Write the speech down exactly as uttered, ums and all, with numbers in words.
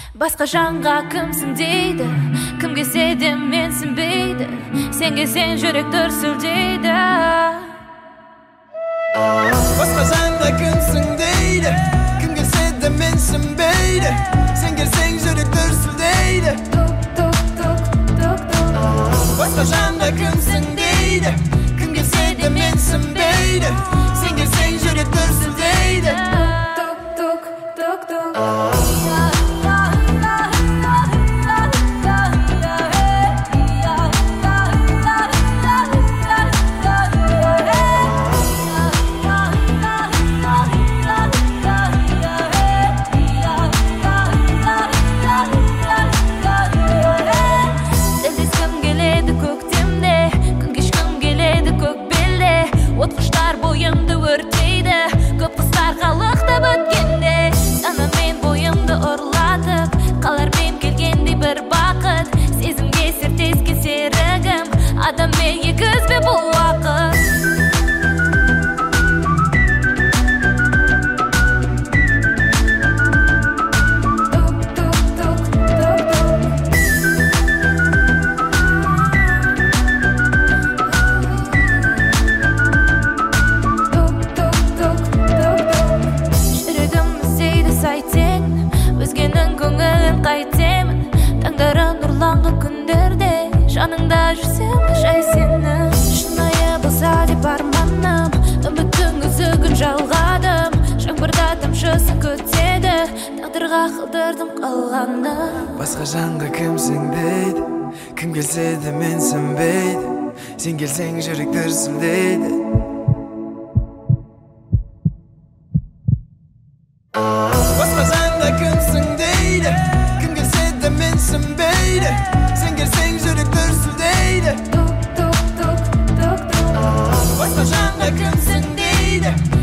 Басқа жанға кімсің дейді, кім келсе де менсінбейді, сен келсең жүрек дүрсілдейді. Басқа жанға кімсің дейді, кім келсе де менсінбейді, сен келсең жүрек дүрсілдейді. Басқа жанға кімсің дейді, кім келсе де менсінбейді, сен келсең жүрек дүрсілдейді. Отқыштар бойымды өртейді, көп құстар қалықтап өткенде, сана мен бойымды ұрлатып, қалар мен келгендей бір бақыт. Сезімге сертескен серігім, адам мен екізбе бұл уақыт. Өзгенің көңілін қайтемін, таңдарын ұрланғы күндерде, жаныңда жүрсем жай сені. Шынайы болса деп арманым, үміттің үзігін жалғадым, жаңбырда тамшысын көтеді, тағдырға қалдырдым қалғаны. Басқа жанға кімсің дейді, кім келсе де менсінбейді, сен келсең жүрек дүрсілдейді. Басқа жанға кімсің дейді, кім келсе де менсінбейді, сен келсең жүрек дүрсілдейді. Басқа жанға кімсің дейді,